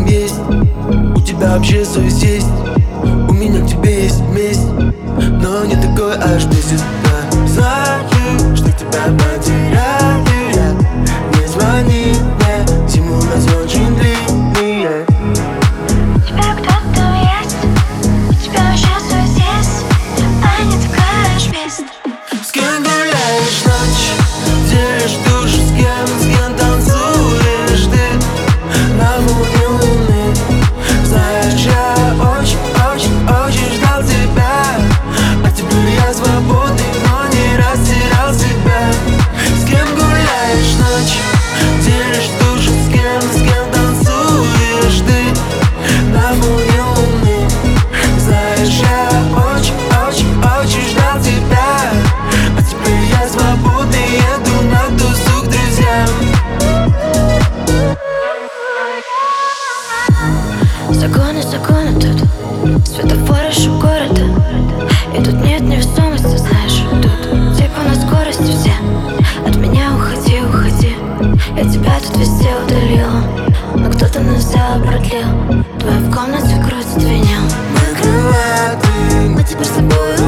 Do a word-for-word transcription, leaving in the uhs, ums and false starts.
есть? У тебя вообще совесть есть? У меня к тебе есть месть, но не такой аж бесит. Да, знаю, что тебя потеряю я. Не звони мне, зиму у нас очень длинные. У тебя кто-то есть? У тебя вообще совесть есть? А не такая аж бесит. С кем гуляешь ночь? Делишь душу с кем? С кем танцуешь ты на фоне луны? Знаешь, я очень, очень, очень ждал тебя, а теперь я свободный, но не растерял себя. С кем гуляешь ночь? Делишь душу с кем? С кем танцуешь ты на фоне луны? Знаешь, я очень, очень, очень ждал тебя, а теперь я свободный, еду на досуг к друзьям. Законы, законы тут, светофоры шум города. И тут нет невесомости, знаешь, тут типа на скорости все. От меня уходи, уходи. Я тебя тут везде удалила, но кто-то нас взял и продлил. Твоя в комнате крутит винил. Мы крылатые, Мы теперь с тобой